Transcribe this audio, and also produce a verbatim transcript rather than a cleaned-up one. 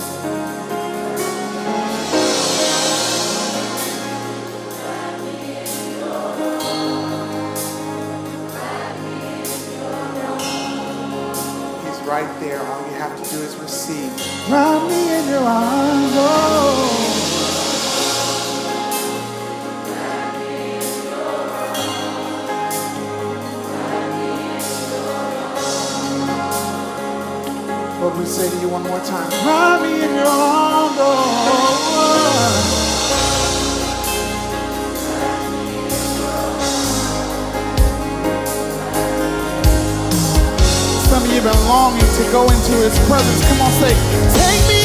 Right there, all you have to do is receive. Wrap me in your arms, oh. Lord, we say to you one more time, wrap me in your arms, oh. Some of you have been longing to go into his presence. Come on, say, take me